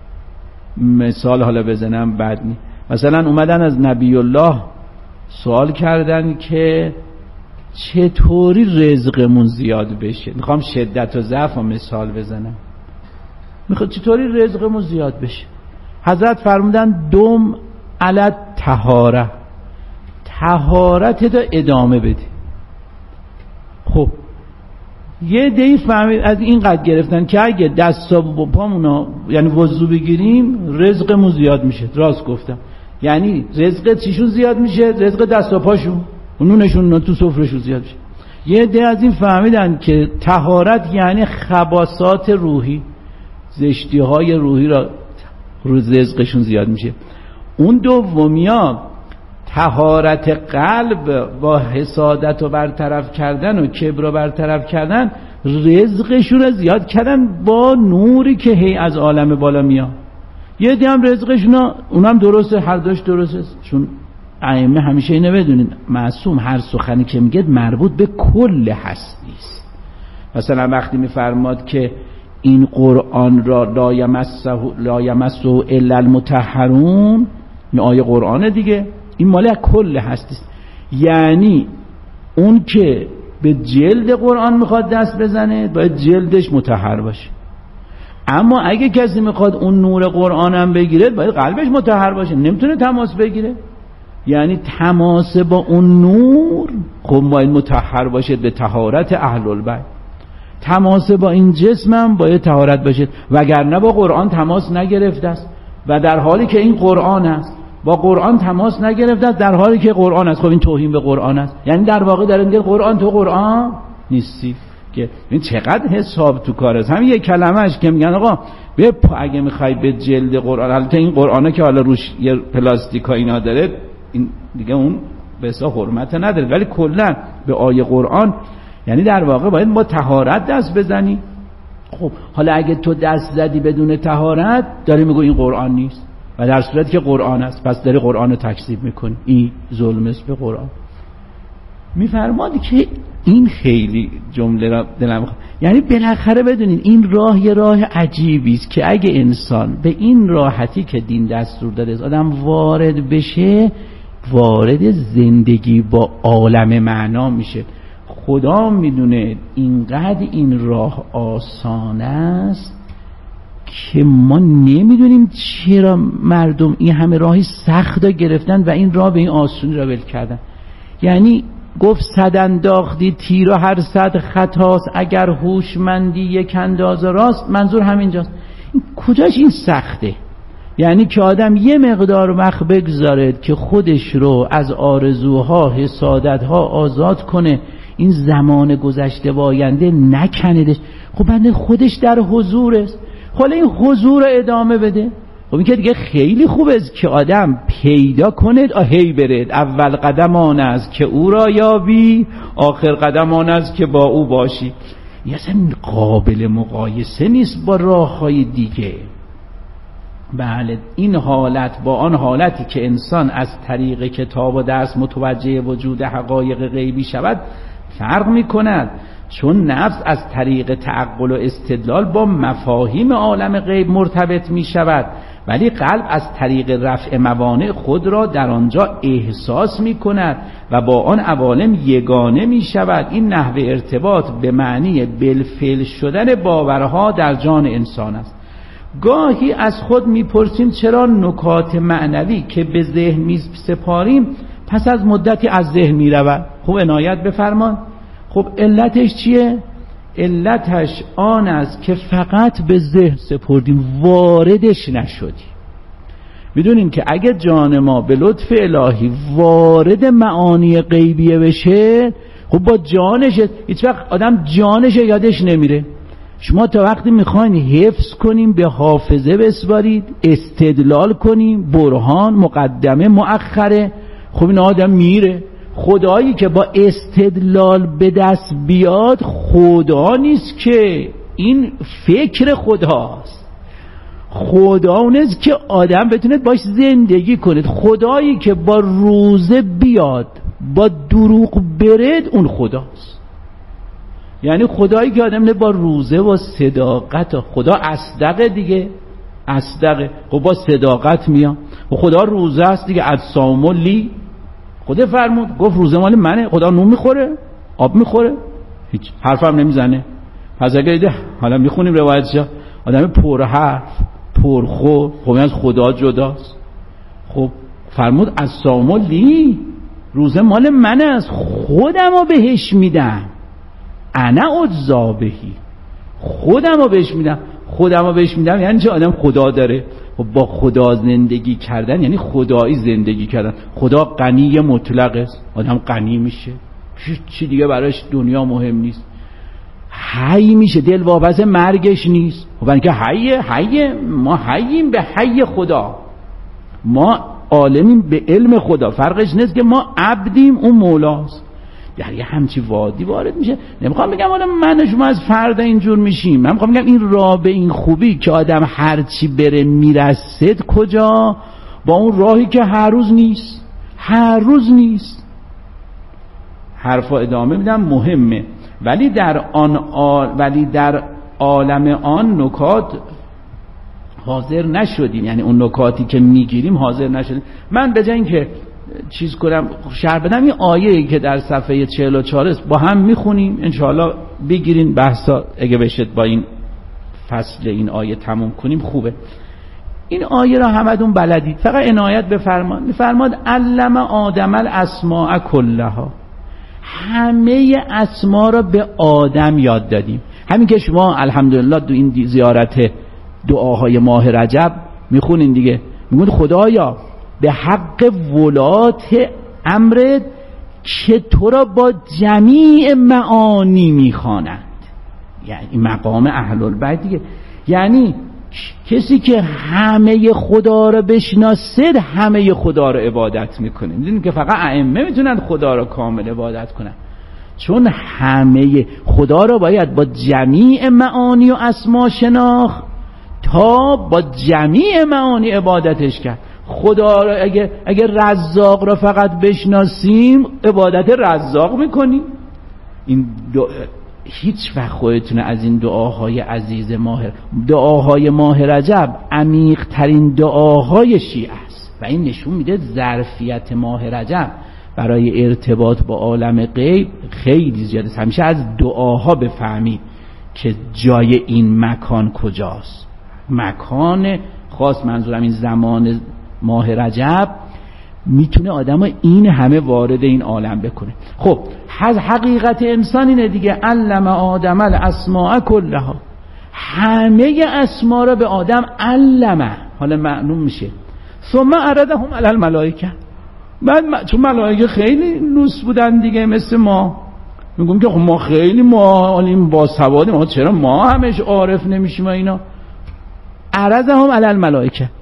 مثال حالا بزنم بعد مثلا اومدن از نبی الله سوال کردن که چطوری رزقمون زیاد بشه. میخوام شدت و ضعف و مثال بزنم. میخوام چطوری رزقمون زیاد بشه. حضرت فرمودن دوم علی طهاره، طهارت تو ادامه بده. خب یه دی فهمید از این قد گرفتن که اگه دستا و پامونا یعنی وضو بگیریم رزقمون زیاد میشه. راست گفتم. یعنی رزق چیشون زیاد میشه؟ رزق دست و پاشون، نونشون تو سفرهشون زیاد میشه. یه ده از این فهمیدن که طهارت یعنی خباثات روحی، زشتی های روحی را رزقشون زیاد میشه. اون دومیا طهارت قلب با حسادت و برطرف کردن و کبر و برطرف کردن، رزقشون را زیاد کردن با نوری که هی از عالم بالا میاد. یه دی هم رزقشون اونم درسته، هر دوش درسته، چون ائمه همیشه اینو بدونین معصوم هر سخنی که میگه مربوط به کل هستی است. مثلا وقتی میفرماد که این قرآن را لا یمسه الا المطهرون، این آیه قرآن دیگه، این مال کل هستی است. یعنی اون که به جلد قرآن میخواد دست بزنه باید جلدش مطهر باشه، اما اگه کسی میخواد اون نور قرآن هم بگیره باید قلبش مطهر باشه، نمیتونه تماس بگیره. یعنی تماس با اون نور خب باید مطهر باشه به طهارت اهل البیت. تماس با این جسم هم باید طهارت باشه، وگرنه با قرآن تماس نگرفته است و در حالی که این قرآن است، با قرآن تماس نگرفته است در حالی که قرآن است. خب این توهین به قرآن است. یعنی در واقع در این قرآن تو قرآن نیستی. که این چقدر حساب تو کار است. همین یک کلمه‌اش که میگن آقا اگه میخوای به جلد قرآن، البته این قرآنه که حالا روش یه پلاستیکا اینا داره، این دیگه اون به حساب حرمت نداره، ولی کلا به آیه قرآن یعنی در واقع باید با طهارت دست بزنی. خب حالا اگه تو دست زدی بدون طهارت داری میگو این قرآن نیست، و در صورتی که قرآن است پس داری قرآن رو تکذیب میکنی. این ظلم است به قرآن. میفرماد که این خیلی جمله را دلم میخواد، یعنی بالاخره بدونین این راه یه راه عجیبی است که اگه انسان به این راحتی که دین دستور داده است آدم وارد بشه، وارد زندگی با عالم معنا میشه. خدا میدونه اینقدر این راه آسان است که ما نمیدونیم چرا مردم این همه راهی سخت گرفتن و این راه به این آسونی را ول کردن. یعنی گفت صد انداختی تیر و هر صد خطاست، اگر هوشمندی یک اندازه راست. منظور همینجاست. این کجاش این سخته؟ یعنی که آدم یه مقدار وقت بگذارد که خودش رو از آرزوها، حسادتها آزاد کنه، این زمان گذشته و آینده نکندش. خب بنده خودش در حضور است، حالا این حضور رو ادامه بده. خب این که دیگه خیلی خوبه که آدم پیدا کند هی برد. اول قدم آن است که او را یابی، آخر قدم آن است که با او باشی. این اصلا قابل مقایسه نیست با راه‌های دیگه. بله این حالت با آن حالتی که انسان از طریق کتاب و درس متوجه وجود حقایق غیبی شود فرق می کند، چون نفس از طریق تعقل و استدلال با مفاهیم عالم غیب مرتبط می شود، ولی قلب از طریق رفع موانع خود را در آنجا احساس می کند و با آن عوالم یگانه می شود. این نحوه ارتباط به معنی بالفعل شدن باورها در جان انسان است. گاهی از خود میپرسیم چرا نکات معنوی که به ذهن میسپاریم پس از مدتی از ذهن میرود. خب عنایت بفرمان. خب علتش چیه؟ علتش آن است که فقط به ذهن سپردیم، واردش نشدیم. میدونیم که اگه جان ما به لطف الهی وارد معانی غیبیه بشه، خب با جانش هیچ وقت آدم جانش یادش نمیره. شما تا وقتی میخواین حفظ کنیم به حافظه بسپارید، استدلال کنیم، برهان، مقدمه، مؤخره، خب این آدم میره. خدایی که با استدلال به دست بیاد خدا نیست که، این فکر خداست. خدا اونست که آدم بتونه باش زندگی کنید. خدایی که با روزه بیاد با دروغ برد اون خداست. یعنی خدایی که آدم با روزه و صداقت، خدا اصدقه دیگه، اصدقه، خب با صداقت میام. و خدا روزه است دیگه، اجسام لی، خدا فرمود گفت روزه مال منه. خدا نون میخوره، آب میخوره، هیچ حرفم نمیزنه. پس اگه ایده حالا میخونیم روایتشا آدم پر حرف پر خور، خب از خدا جداست. خب فرمود اجسام لی، روزه مال منه، از خودمو بهش میدم، انا اجزا بهی، خودمو بهش میدم. خودمو بهش میدم یعنی چه؟ آدم خدا داره. و با خدا زندگی کردن یعنی خدایی زندگی کردن. خدا غنی مطلق است، آدم غنی میشه، چی دیگه براش دنیا مهم نیست. حی میشه، دل وابسته مرگش نیست. و برای اینکه حیه، ما حییم به حی خدا، ما عالمیم به علم خدا. فرقش نیست که ما عبدیم اون مولاست. در یه همچی وادی وارد میشه. نمیخوام بگم حالا من و شما از فردا اینجور میشیم، من میخوام بگم این راه به این خوبی که آدم هرچی بره میرسد کجا؟ با اون راهی که هر روز نیست، هر روز نیست. حرفا ادامه میدم، مهمه. ولی در عالم آن نکات حاضر نشدیم، یعنی اون نکاتی که میگیریم حاضر نشدیم. من به جای اینکه چیز کنم شرح بدم، این آیه‌ای که در صفحه 44 است با هم میخونیم انشاءالله بگیرین بحثا، اگه بشد با این فصل این آیه تموم کنیم خوبه. این آیه را همتون بلدید، فقط عنایت بفرماد. میفرماد علم آدم الاسماء کلها، همه اسما را به آدم یاد دادیم. همین که شما الحمدلله دو این زیارت دعاهای ماه رجب میخونین دیگه، میگون خدایا به حق ولات امرت که تو را با جمیع معانی میخوانند. یعنی مقام اهل البیت دیگه، یعنی کسی که همه خدا را بشناسد همه خدا را عبادت میکنه. میدونیم که فقط ائمه میتونن خدا را کامل عبادت کنن، چون همه خدا را باید با جمیع معانی و اسما شناخت تا با جمیع معانی عبادتش کرد. خدا را اگر رزاق را فقط بشناسیم عبادت رزاق میکنیم. این هیچ وقت خودتون از این دعاهای عزیز دعاهای ماه رجب عمیق ترین دعاهای شیعه است و این نشون میده ظرفیت ماه رجب برای ارتباط با عالم غیب خیلی زیاده است. همیشه از دعاها بفهمید که جای این مکان کجاست. مکان خاص، منظورم این زمان ماه رجب میتونه آدم این همه وارد این عالم بکنه. خب حقیقت انسان اینه دیگه، علم آدم الاسماء کلها، همه اسما را به آدم علمه. حالا معلوم میشه ثم عرضهم علی الملائکه، بعد چون ملائکه خیلی لوس بودن دیگه مثل ما، میگم که ما خیلی معالیم با سوادیم، ما چرا ما همش عارف نمیشیم و اینا. عرضهم علی الملائکه،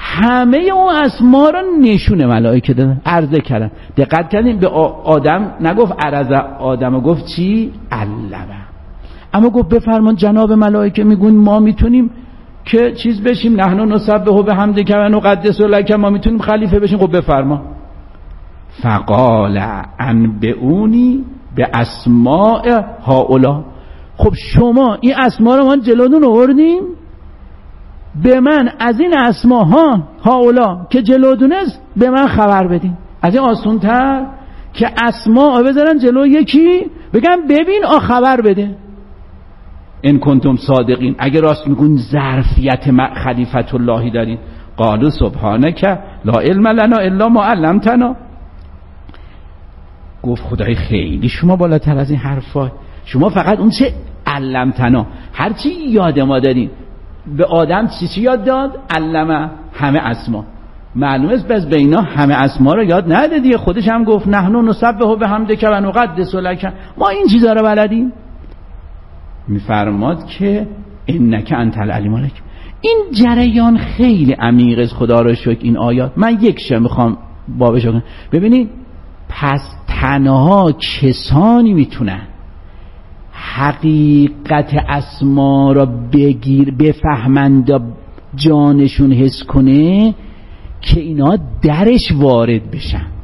همه اون اسما رو نشونه ملائکه دادن، عرضه کردن. دقت کردیم به آدم نگفت عرض آدم، گفت چی؟ علمه. اما گفت بفرمان جناب ملائکه میگون ما میتونیم که چیز بشیم، نحن نسبح بحمدک و نقدس لک، ما میتونیم خلیفه بشیم. خب بفرما. فقال انبئونی به اسماء هؤلاء. خب شما این اسما رو ما جلوتون آوردیم، به من از این اسماها هؤلاء که جلوتون است به من خبر بدین. از این آسان‌تر که اسما بذارن جلو یکی بگم ببین خبر بده. ان کنتم صادقین، اگه راست میگون ظرفیت خلیفت اللهی دارین. قالوا سبحانک لا علم لنا الا ما علمتنا. گفت خدای خیلی شما بالاتر از این حرفا، شما فقط اون چه علمتنا، هر چی یاد ما دارین. به آدم چی یاد داد؟ علمه، همه اسما. معلومه است به اینا همه اسما رو یاد نده دیگه. خودش هم گفت نحن نسبح بحمدک و نقدس لک، ما این چیزا رو بلدیم. میفرماد که انک انت العلیم الحکیم. این جریان خیلی عمیق است. خدا رو شکر این آیات من یک میخوام بابش کنم. ببینید پس تنها کسانی میتونن حقیقت اسما را بفهمند و جانشون حس کنه که اینا درش وارد بشند.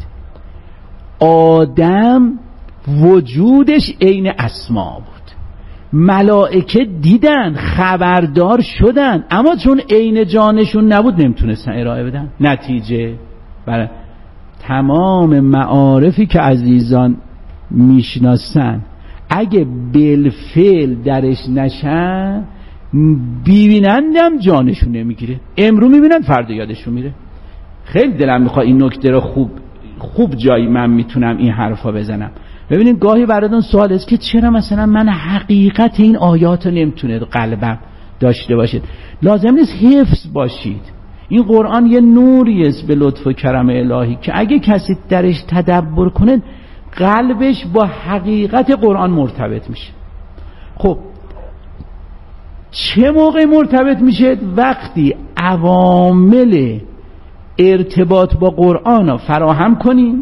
آدم وجودش عین اسما بود، ملائکه دیدن خبردار شدن، اما چون عین جانشون نبود نمیتونستن ارائه بدن. نتیجه برای تمام معارفی که عزیزان میشناسن اگه بالفعل درش نشن ببینندم جانشون نمیگیره. امرو میبینن فردا یادشون میره. خیلی دلم میخواد این نکته رو خوب جایی من میتونم این حرفا بزنم. ببینید گاهی براتون سوال است که چرا مثلا من حقیقت این آیات رو نمیتونه قلبم داشته باشید. لازم نیست حفظ باشید. این قرآن یه نوری است به لطف و کرم الهی که اگه کسی درش تدبر کنه قلبش با حقیقت قرآن مرتبط میشه. خب چه موقع مرتبط میشه؟ وقتی عوامل ارتباط با قرآن رو فراهم کنیم،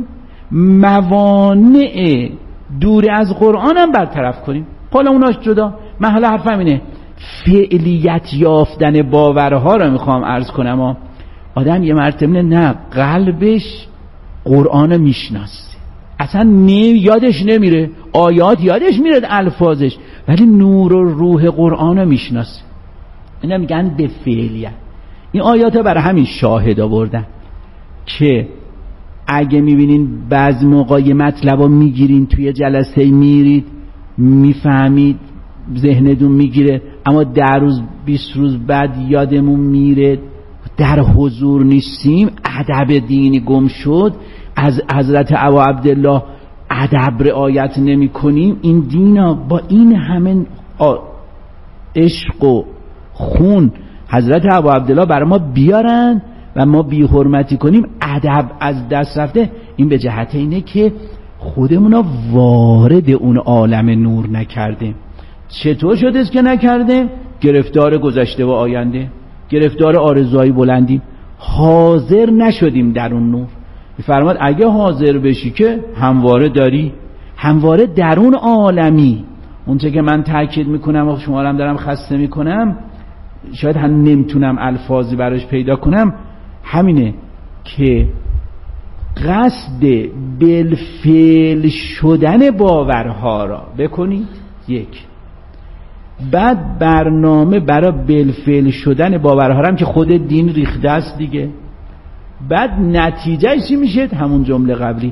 موانع دور از قرآن هم برطرف کنیم. حالا اوناش جدا. من حالا حرفم اینه فعلیت یافتن باورها رو میخوام عرض کنم. آدم یه مرتبه نه قلبش قرآن رو میشناسه، اصلا یادش نمیره، آیات یادش میره الفاظش، ولی نور و روح قرآن رو میشناسه. اینا میگن به فعلیت. این آیات برای همین شاهد آوردن که اگه میبینین بعضی موقع یه مطلب رو میگیرین توی جلسه میرید میفهمید ذهنتون میگیره، اما 10 روز 20 روز بعد یادمون میره، در حضور نیستیم، ادب دینی گم شد، از حضرت ابا عبدالله ادب رعایت نمی کنیم. این دینا با این همه عشق و خون حضرت ابا عبدالله برای ما بیارن و ما بی حرمتی کنیم، ادب از دست رفته. این به جهت اینه که خودمون وارد اون عالم نور نکردیم. چطور شده است که نکردیم؟ گرفتار گذشته و آینده، گرفتار آرزوهای بلندیم، حاضر نشدیم در اون نور. میفرماد اگه حاضر بشی که همواره داری، همواره در اون عالمی. اون چه که من تاکید میکنم و شما هم دارم خسته میکنم، شاید هم نمیتونم الفاظی براش پیدا کنم، همینه که قصد بالفعل شدن باورها را بکنید. یک، بعد برنامه برای بالفعل شدن باورها را هم که خود دین ریخته است دیگه. بعد نتیجه چی میشه؟ همون جمله قبلی،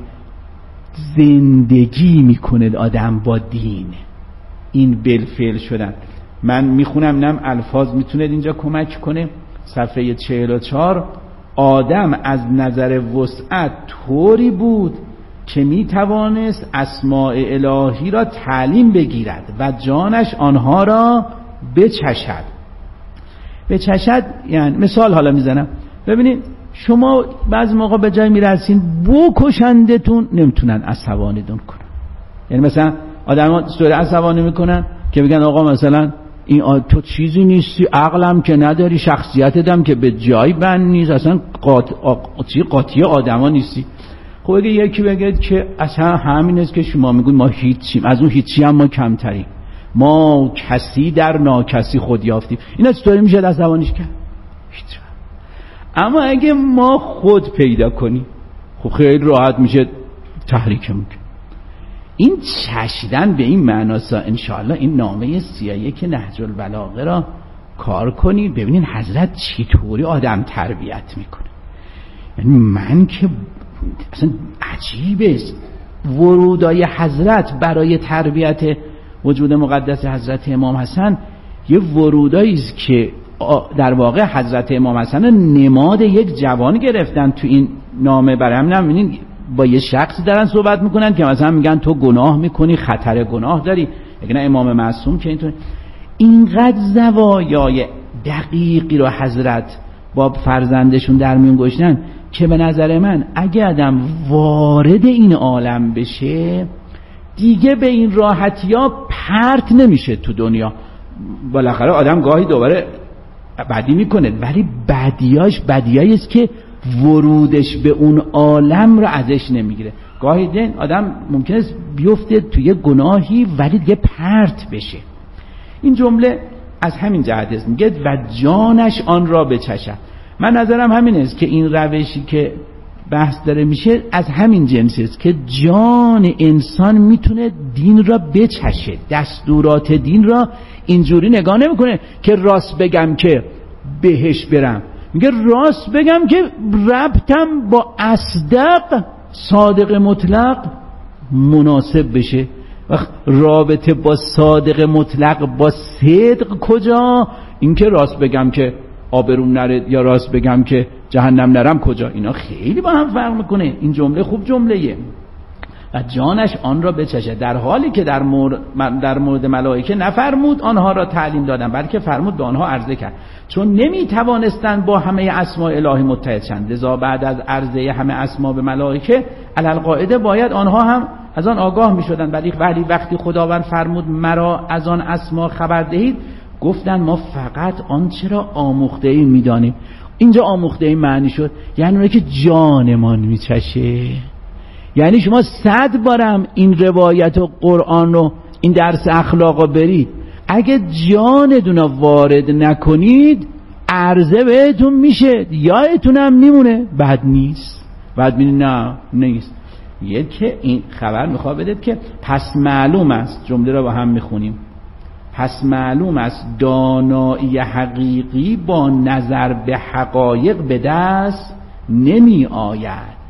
زندگی میکنه آدم با دین. این بالفعل شدن. من میخونم نم الفاظ میتونه اینجا کمک کنه. صفحه 44 آدم از نظر وسعت طوری بود که میتوانست اسماء الهی را تعلیم بگیرد و جانش آنها را بچشد. بچشد یعنی مثال حالا میزنم. ببینید شما بعضی موقع به جای میرسین بکشندتون نمیتونن عصبانیتون کنن. یعنی مثلا آدم ها سوره عصبانی میکنن که بگن آقا مثلا این تو چیزی نیستی، عقلم که نداری، شخصیتتم که به جای بند نیست، اصلا قاطی آدما نیستی. خب اگه یکی بگه که اصلا همین است که شما میگید ما هیچیم، از اون هیچی هم ما کمتریم، ما کسی در ناکسی خود یافتیم، این چطوری میشه از زبانش کرد؟ اما اگه ما خود پیدا کنیم خب خیلی راحت میشه تحریکمون. این چشیدن به این معناسا انشاءالله این نامه سیایی که نهج البلاغه را کار کنید ببینید حضرت چطوری آدم تربیت میکنه. یعنی من که اصلا عجیبه ورودای حضرت برای تربیت وجود مقدس حضرت امام حسن یه ورودایی است که در واقع حضرت امام حسن نماد یک جوان گرفتن تو این نامه. برای همین هم ببینید با یه شخصی دارن صحبت میکنن که مثلا میگن تو گناه میکنی، خطر گناه داری، اگه نه امام معصوم که اینطور. اینقدر زوایای دقیقی رو حضرت با فرزندشون در میون گذاشتن که به نظر من اگه آدم وارد این عالم بشه دیگه به این راحتی ها پرت نمیشه تو دنیا. بالاخره آدم گاهی دوباره بدی میکنه ولی بدیایی است که ورودش به اون عالم رو ازش نمیگیره. گاهی دین آدم ممکنه بیفته توی گناهی ولی دیگه پرت بشه. این جمله از همین جهت است میگه و جانش آن را بچشد. من نظرم همین است که این روشی که بحث داره میشه از همین جنس است که جان انسان میتونه دین را بچشه، دستورات دین را اینجوری نگاه نمیکنه که راست بگم که بهش برم، میگه راست بگم که ربطم با اصدق صادق مطلق مناسب بشه. وقت رابطه با صادق مطلق با صدق کجا؟ اینکه راست بگم که آبرون نره یا راست بگم که جهنم نرم کجا؟ اینا خیلی با هم فرق میکنه. این جمله خوب جمله‌ایه و جانش آن را بچشه، در حالی که در مورد ملائکه نفرمود آنها را تعلیم دادن بلکه فرمود به آنها عرضه کرد چون نمیتوانستند با همه اسماء الهی متحد شند، لذا بعد از عرضه همه اسما به ملائکه علالقاعده باید آنها هم از آن آگاه میشدند. ولی وقتی خداوند فرمود مرا از آن اسما خبر دهید گفتند ما فقط آنچه را آموخته ایم میدانیم. اینجا آموخته ایم معنی شد یعنی اونه که جانمان میچشه. یعنی شما 100 بارم این روایت و قرآن رو این درس اخلاق رو برید، اگه جانتون رو وارد نکنید عرضه بهتون میشه، یادتونم میمونه، بد نیست. بعد میگه نه نیست. یه که این خبر میخواد بدید که پس معلوم است، جمله رو با هم میخونیم، پس معلوم است دانایی حقیقی با نظر به حقایق به دست نمی آید،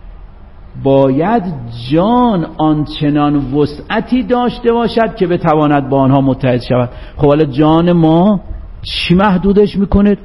باید جان آنچنان وسعتی داشته باشد که بتواند با آنها متحد شود. خب حالا جان ما چی محدودش میکنه؟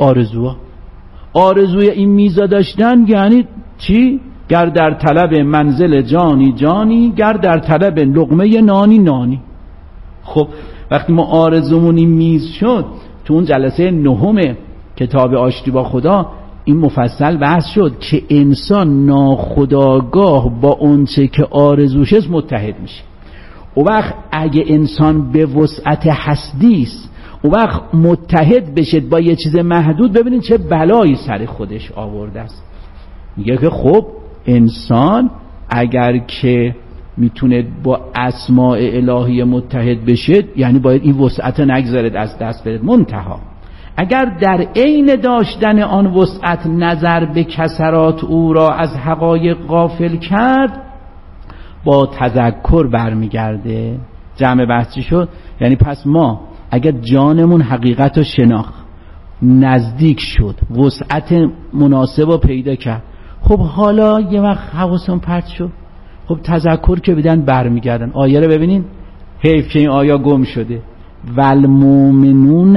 آرزوی این میزا داشتن یعنی چی؟ گر در طلب منزل جانی جانی، گر در طلب لقمه نانی نانی. خب وقتی ما آرزومون این میز شد، تو اون جلسه 9 کتاب آشتی با خدا این مفصل بحث شد که انسان ناخودآگاه با اونچه که آرزوش است متحد میشه. او وقت اگه انسان به وسعت هستی است او وقت متحد بشه با یه چیز محدود، ببینید چه بلایی سر خودش آورده است. میگه که خب انسان اگر که میتونه با اسماء الهی متحد بشه یعنی باید این وسعت نگذارد از دست برد. منتها اگر در عین داشتن آن وسعت نظر به کسرات او را از حقایق غافل کرد با تذکر برمیگرده. جمع بحثی شد یعنی پس ما اگر جانمون حقیقت رو شناخت، نزدیک شد، وسعت مناسب رو پیدا کرد، خب حالا یه وقت حواسمون پرت شد، خب تذکر که بدن برمیگردن. آیه رو ببینین، حیف که این آیه گم شده، والمؤمنون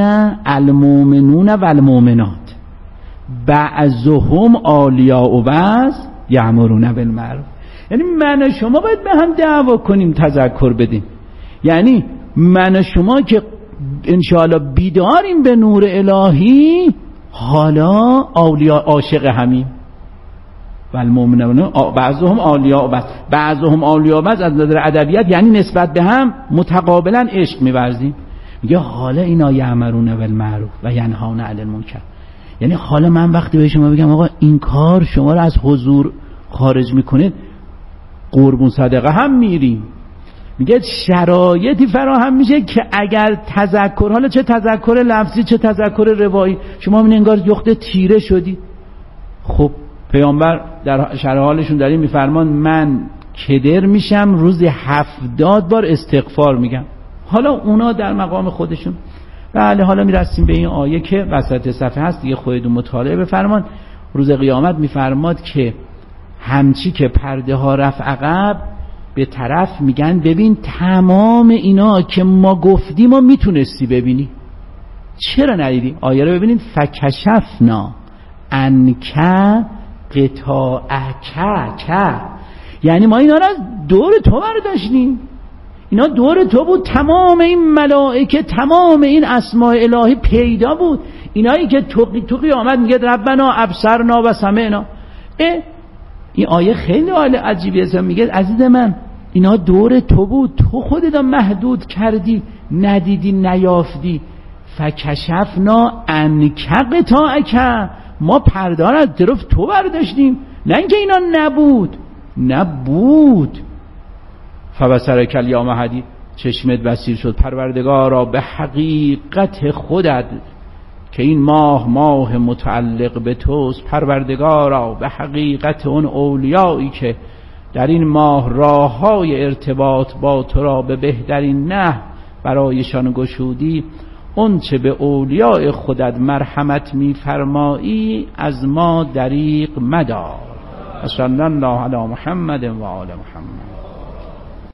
والمؤمنات بعضهم اولیاء بعض یأمرون بالمعروف. یعنی من و شما باید به هم دعوا کنیم، تذکر بدیم. یعنی من و شما که انشاءالله بیداریم به نور الهی، حالا اولیاء عاشق همیم. والمؤمنون بعضهم اولیاء بعض، بعضهم اولیاء بعض از نظر ادبیات یعنی نسبت به هم متقابلا عشق می‌ورزیم. میگه حالا اینا یأمرون بالمعروف و ینهون عن المنکر. یعنی حالا من وقتی به شما بگم آقا این کار شما رو از حضور خارج میکنه، قربون صدقه هم میریم. میگه شرایطی فراهم میشه که اگر تذکر، حالا چه تذکر لفظی چه تذکر روایی، شما این انگار یخته تیره شدی. خب پیامبر در شرح حالشون داریم میفرمان من کدر میشم روزی 70 بار استغفار میگم. حالا اونا در مقام خودشون. بله حالا میرسیم به این آیه که وسط صفحه هست دیگه، خودتون مطالعه بفرمان. روز قیامت میفرماد که همچی که پرده ها رفت عقب، به طرف میگن ببین تمام اینا که ما گفتیم و میتونستی ببینی، چرا ندیدی؟ آیه رو ببینید، فکشفنا عنک غطاءک، یعنی ما اینا رو دور تو برداشتیم، اینا دور تو بود، تمام این ملائکه، تمام این اسماء الهی پیدا بود، اینایی که تو قیامت میگه ربنا ابصرنا و سمعنا. این آیه خیلی عجیبیه، میگه عزیز من اینا دور تو بود، تو خودت محدود کردی، ندیدی نیافتی. فکشفنا عنک غطاءک، ما پرده را از طرف تو برداشتیم، نه اینکه اینا نبود. فبصرک الیوم حدید، چشمت بصیر شد پروردگارا به حقیقت خودت که این ماه متعلق به توست. پروردگارا به حقیقت اون اولیایی که در این ماه راههای ارتباط با تو را به بهترین نحو برایشان گشودی، اون چه به اولیاء خودت مرحمت می‌فرمایی از ما دریغ مدار. صلی الله علی محمد و آل محمد.